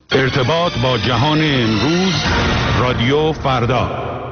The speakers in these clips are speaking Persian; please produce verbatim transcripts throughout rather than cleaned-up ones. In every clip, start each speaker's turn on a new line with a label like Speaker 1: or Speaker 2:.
Speaker 1: ارتباط با جهان امروز، رادیو فردا.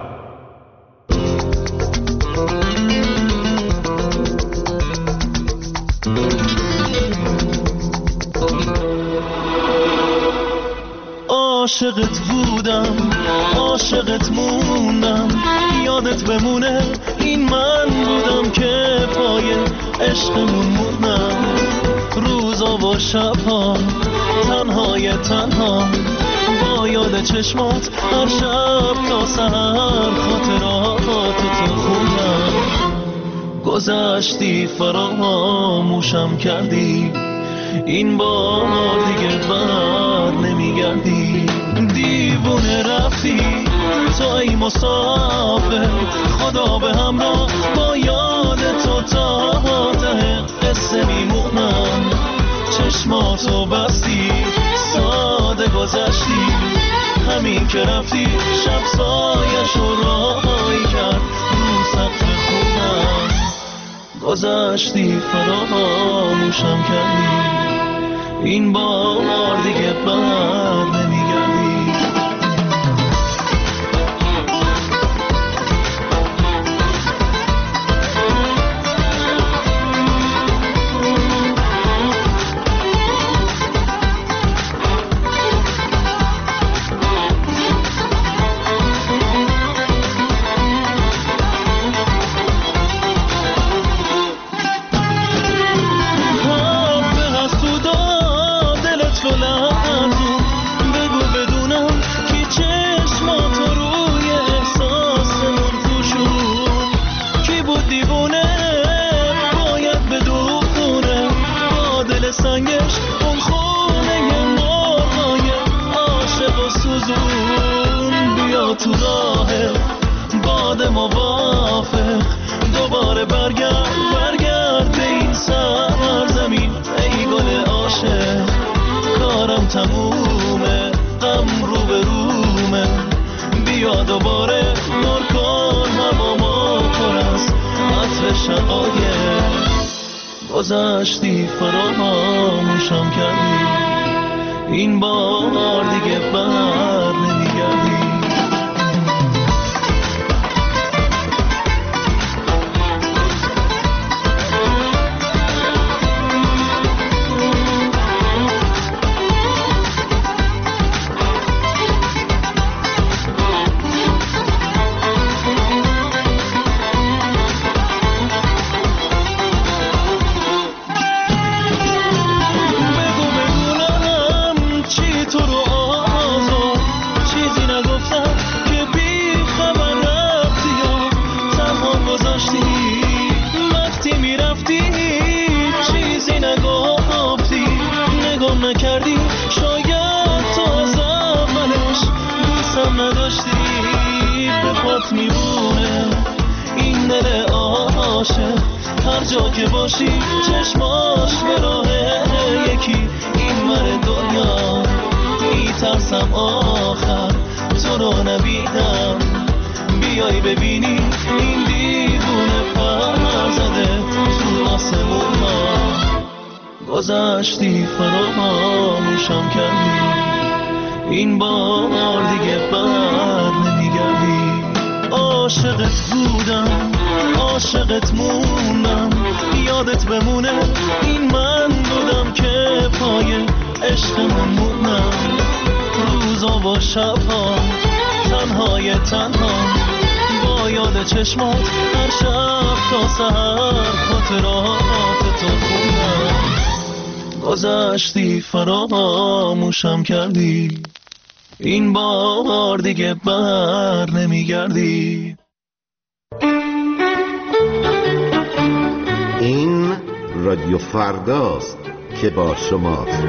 Speaker 2: عاشقت بودم، عاشقت موندم، یادت بمونه این من بودم که پای عشقمون موندم. روزا و شبها تنهای تنها با یاد چشمات هر شب تا سحر خاطراتو تو خوندم. گذشتی فراموشم کردی، این بار دیگه بر نمیگردی. دیوونه رفتی تو ای مسافر، خدا به همراه با یاد تو تا ته قصه میمونم. چشماتو بستی ساده گذشتی، همین که رفتی شب سایشو راهی کرد رو سقف خونم. گذشتی فراموشم کردی، این بار دیگه بر نمیگردی. تو راه باد موافق دوباره برگرد برگرد به این سرزمین. ای گل عاشق کارم تمومه، غم رو به رومه، بیا دوباره نور کن هوا ما پر از عطر شقایق. گذشتی فراموشم کردی، این بار دیگه بر نمیگردی. نکردی شاید تو از اولش دوستم نداشتی. به پات میبونه این دل عاشق، هر جا که باشی چشماش به راه یکی این ور دنیا. میترسم آخر تو رو نبینم، بیای ببینی این دیوونه پر زده تو آسمون ما. گذشتی فراموشم کردی، این بار دیگه بر نمیگردی. عاشقت بودم، عاشقت موندم، یادت بمونه این من بودم که پای عشقمون موندم. روزا و شبها تنهای تنها با یاد چشمات هر شب تا سحر خاطرات تو خوندم. گذشتی فراموشم کردی، این بار دیگه بر نمیگردی.
Speaker 3: این رادیو فرداست که با شماست.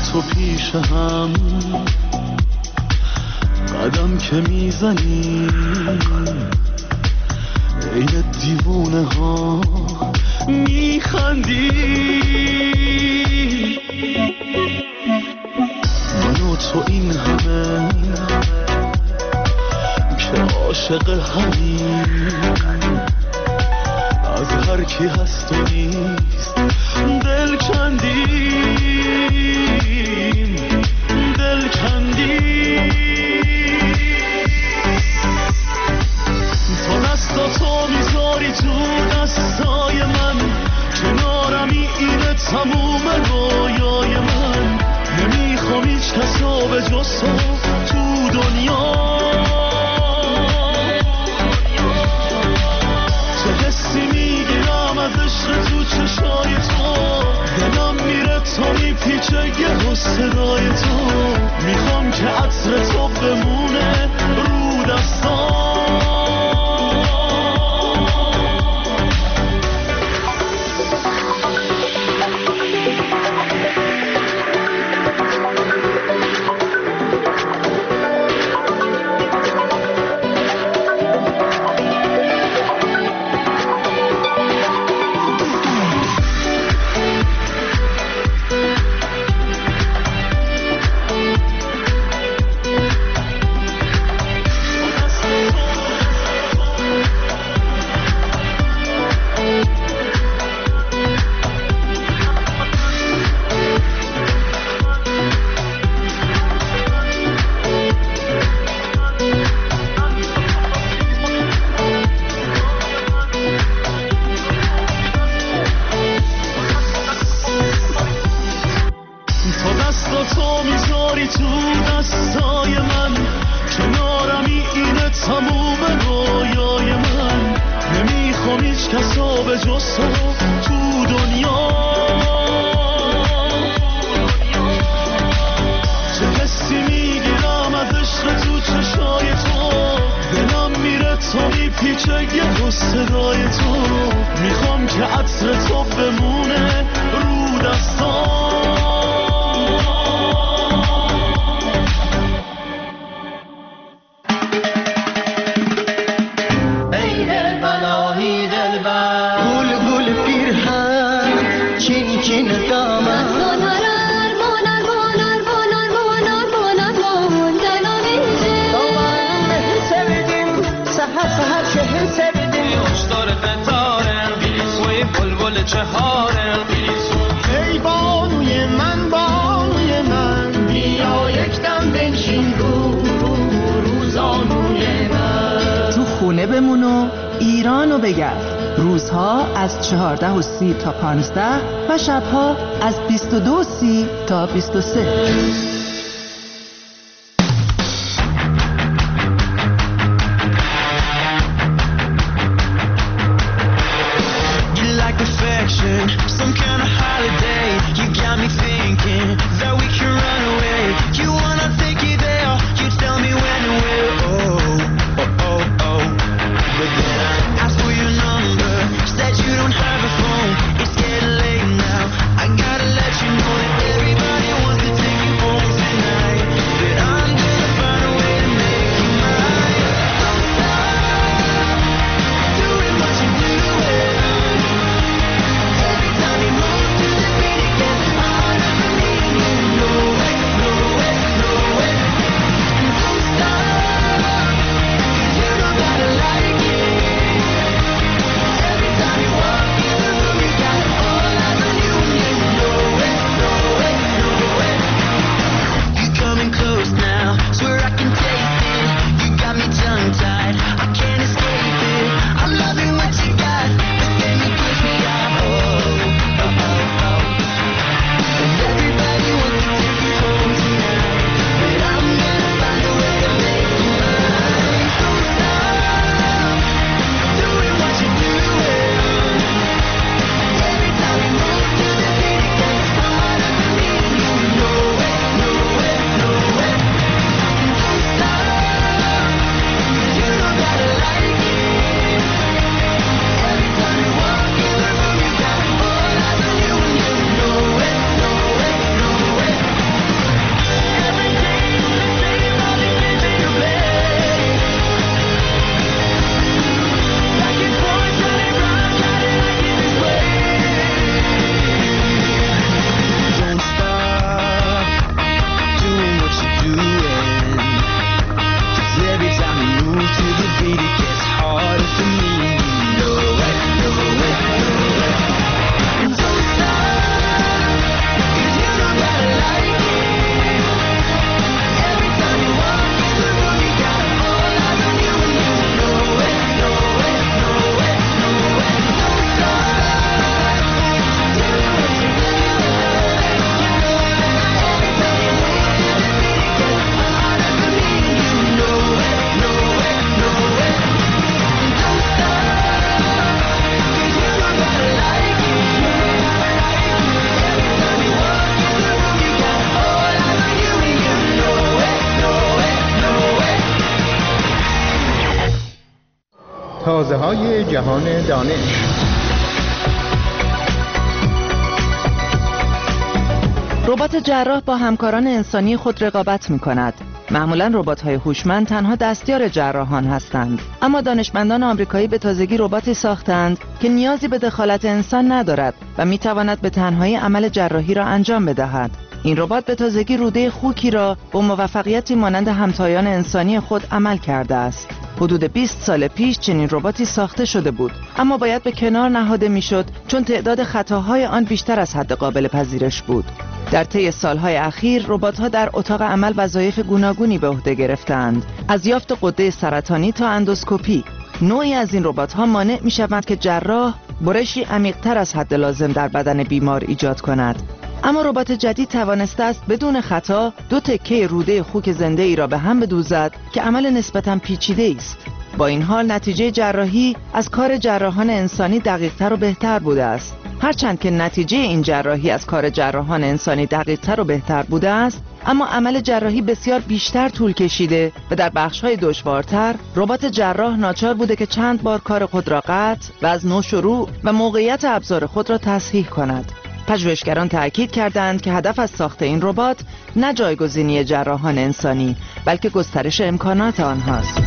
Speaker 2: تو پیش هم قدم که میزنی عین دیوونه ها میخندی من و تو این همه که عاشق همین از هر کی هست و نیست دل کندیم دل کندیم تو دستا تو میذاری تو دستای من کنارمی اینه تموم رویای من نمیخوام هیچ کسا به جز تو دنیا چه حسی میگیرم از عشق تو چشای تو دلم میره تا میپیچه یه صدای تو میخوام که عطر تو بمونه رو دستام
Speaker 4: چهارده و سی تا پانزده و شبها از بیست و دو و سی تا بیست و سه.
Speaker 2: It's getting late now. I gotta let you know that everybody wants to take you home.
Speaker 5: تازه‌های جهان دانش.
Speaker 4: ربات جراح با همکاران انسانی خود رقابت می‌کند. معمولاً ربات‌های هوشمند تنها دستیار جراحان هستند، اما دانشمندان آمریکایی به تازگی رباتی ساختند که نیازی به دخالت انسان ندارد و می‌تواند به تنهایی عمل جراحی را انجام بدهد. این ربات به تازگی روده خوکی را با موفقیتی مانند همتایان انسانی خود عمل کرده است. حدود بیست سال پیش چنین رباتی ساخته شده بود، اما باید به کنار نهاده میشد چون تعداد خطاهای آن بیشتر از حد قابل پذیرش بود. در طی سالهای اخیر ربات‌ها در اتاق عمل وظایف گوناگونی به عهده گرفتند، از یافت غده سرطانی تا اندوسکوپی. نوعی از این ربات‌ها مانع می‌شوند که جراح برشی عمیق‌تر از حد لازم در بدن بیمار ایجاد کند. اما ربات جدید توانسته است بدون خطا دو تکه روده خوک زنده ای را به هم بدوزد که عمل نسبتاً پیچیده است. با این حال نتیجه جراحی از کار جراحان انسانی دقیق‌تر و بهتر بوده است. هرچند که نتیجه این جراحی از کار جراحان انسانی دقیق‌تر و بهتر بوده است، اما عمل جراحی بسیار بیشتر طول کشیده و در بخش‌های دشوارتر ربات جراح ناچار بوده که چند بار کار خود را قطع و از نو شروع و موقعیت ابزار خود را تصحیح کند. پژوهشگران تأکید کردند که هدف از ساخت این ربات نه جایگزینی جراحان انسانی، بلکه گسترش امکانات آنهاست.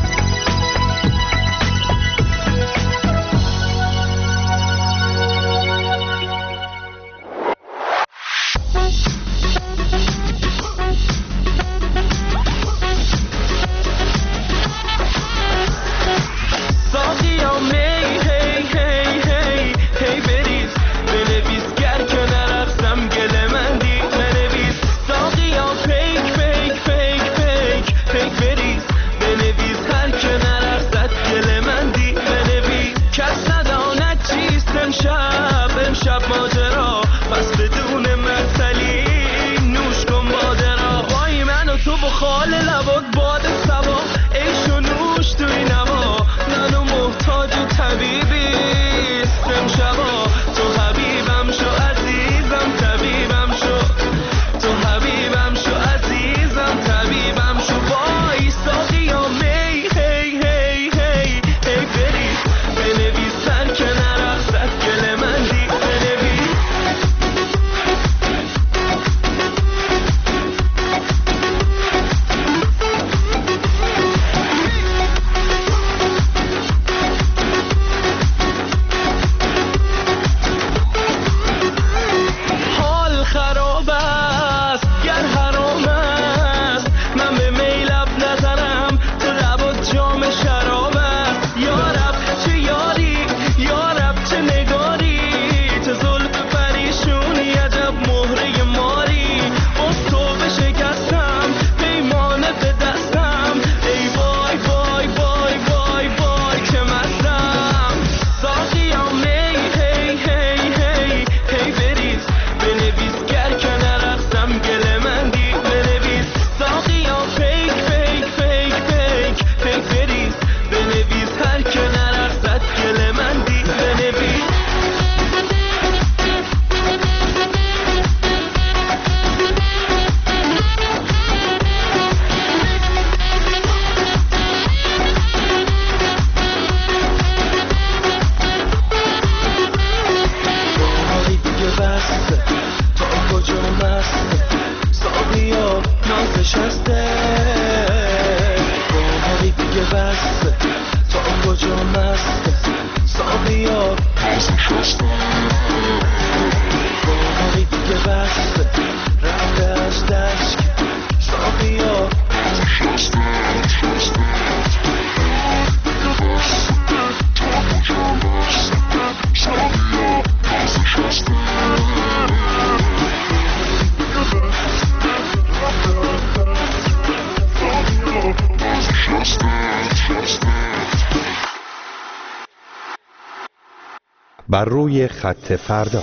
Speaker 3: بر روی خط فردا.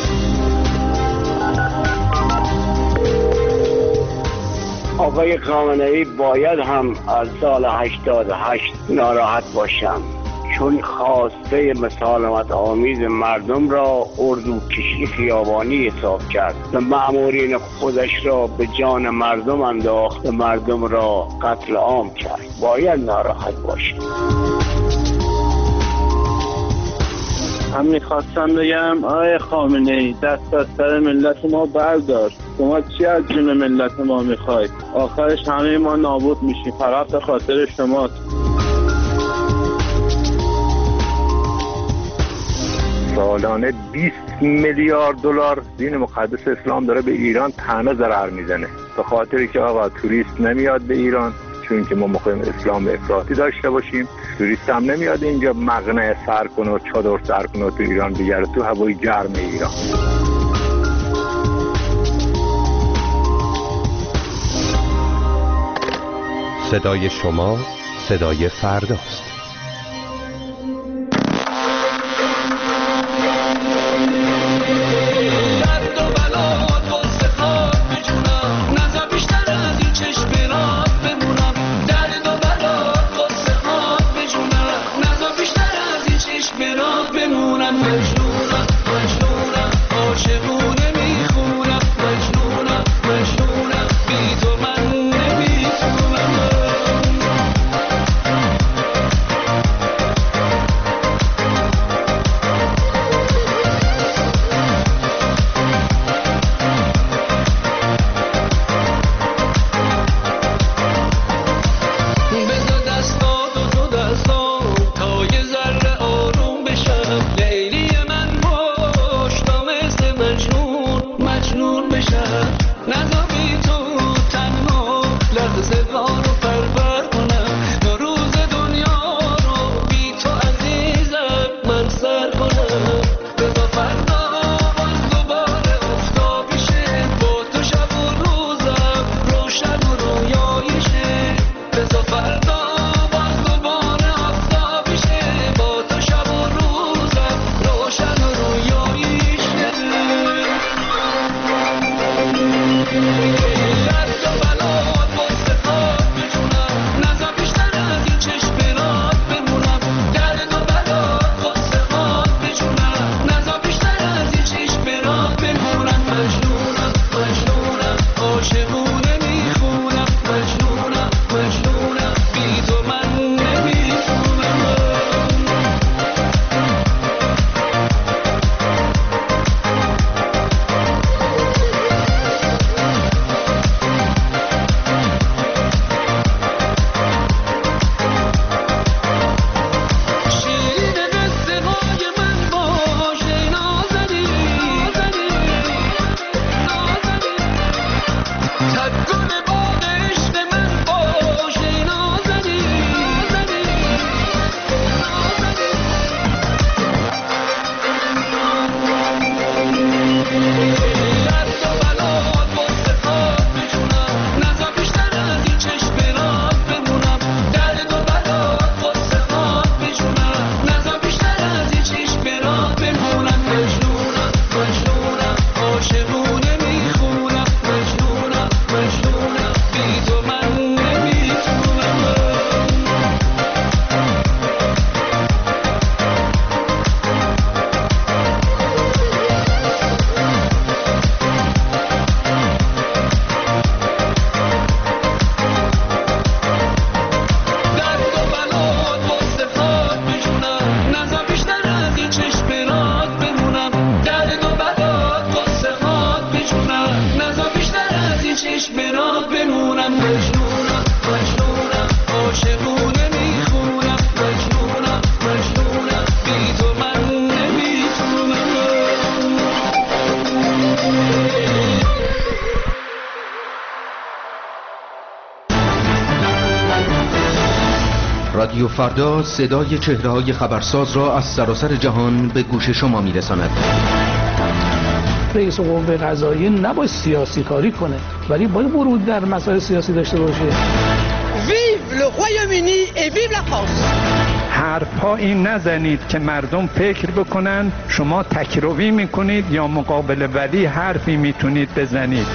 Speaker 6: آقای خامنه‌ای باید هم از سال هشتاد و هشت ناراحت باشم، چون خواسته مسالمت آمیز مردم را اردوکشی خیابانی حساب کرد و مأمورین خودش را به جان مردم انداخت و مردم را قتل عام کرد. باید ناراحت باشم.
Speaker 7: هم میخواستم بگم آقای خامنه‌ای دست از سر ملت ما بردار. شما چی از جون ملت ما میخواید؟ آخرش همه ما نابود میشیم، فقط به خاطر شماست.
Speaker 5: سالانه بیست میلیارد دلار دین مقدس اسلام داره به ایران تنها ضرر میزنه، به خاطری که آقا توریست نمیاد به ایران، چون که ما میخوایم اسلام افراطی داشته باشیم. توریست هم نمیاد اینجا مقنعه سر کنه و چادر سر کنه و تو ایران بگره، تو هوای گرم ایران.
Speaker 8: صدای شما صدای فرداست.
Speaker 9: رادیو فردا صدای چهره‌های خبرساز را از سراسر جهان به گوش شما می‌رساند.
Speaker 10: رئیس قوه قضاییه نباید سیاسی کاری کنه، ولی باید ورود در مسائل سیاسی داشته باشه.
Speaker 11: ویو le Royaume-Uni et vive la France.
Speaker 12: حرفایی نزنید که مردم فکر بکنن شما تکروی میکنید یا مقابل ولی حرفی میتونید بزنید.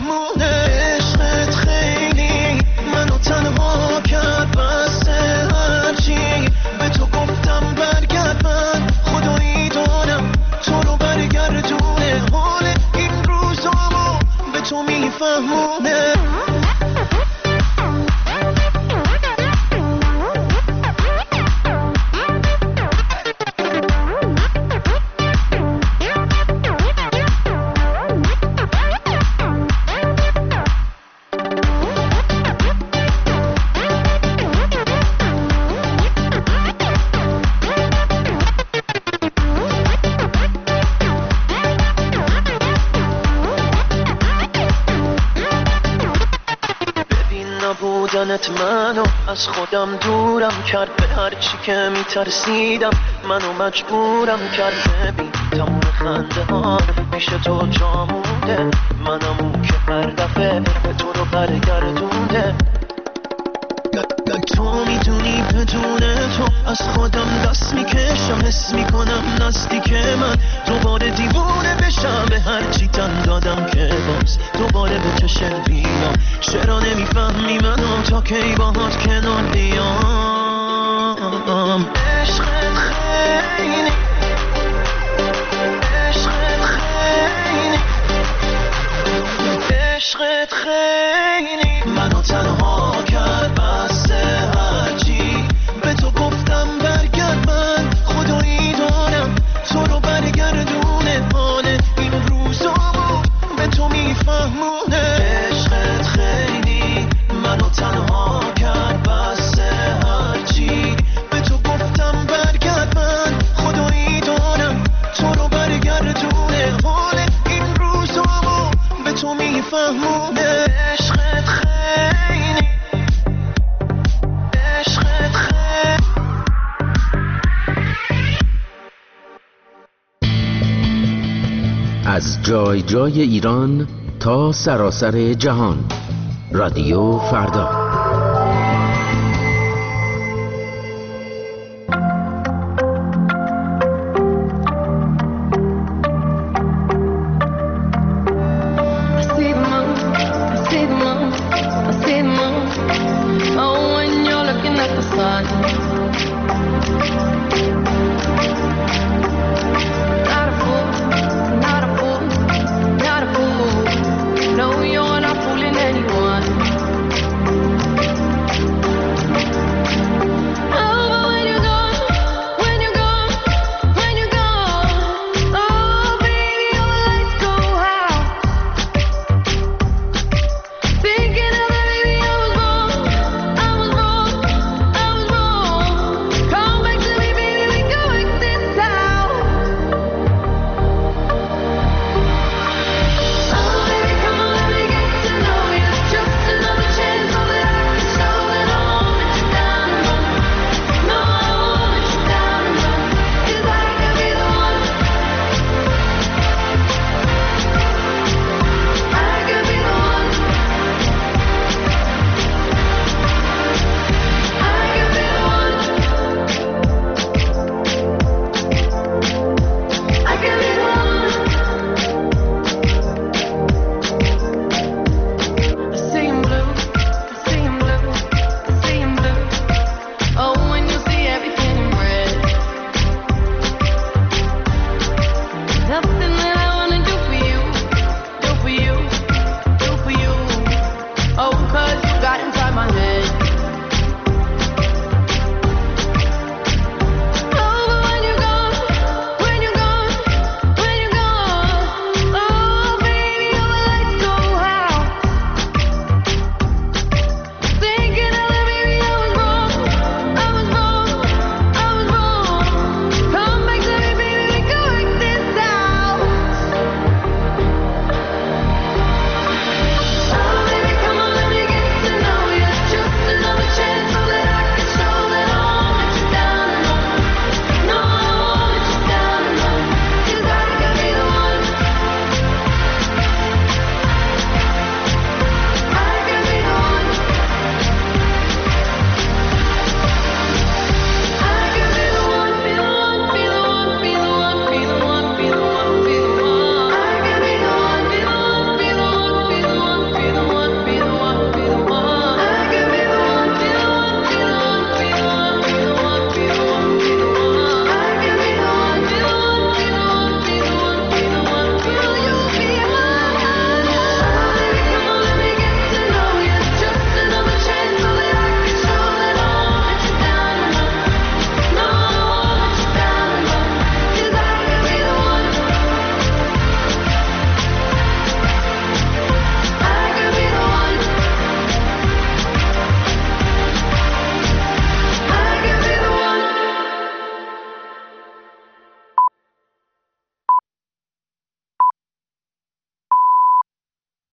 Speaker 2: میفهمونه. عشقت خیلی منو تنها کرد، بسته هرچی به تو گفتم برگرد، من خدایی دارم تو رو برگردونه. حال این روزامو به تو میفهمونه. بودنت منو از خودم دورم کرد، به هر چی که میترسیدم منو مجبورم کرد. ببین تموم خنده ها پیش تو جا مونده، منم اون که هر دفعه به تو رو برگردونده. تو میدونی بدون تو از خودم دست میکشم، حس میکنم نزدیک من دوباره دیوونه بشم. به هر چی تن دادم که باز دوباره به چشم بیام. چرا نمیفهمی منم تا کی باهات کنار بیام. عشقت خیلی عشقت خیلی عشقت خیلی منو تنها کرد، بسته هرچی به تو گفتم برگرد، من خدایی دارم تو رو برگردونه. حال این روزامو به تو میفهمونه. عشقت خیلی منو تنها کرد، بسته هرچی به تو گفتم برگرد، من خدایی دارم تو رو برگردونه. حال این روزامو به تو میفهمونه. عشقت خیلی عشقت خیلی.
Speaker 9: از جای جای ایران تا سراسر جهان، رادیو فردا.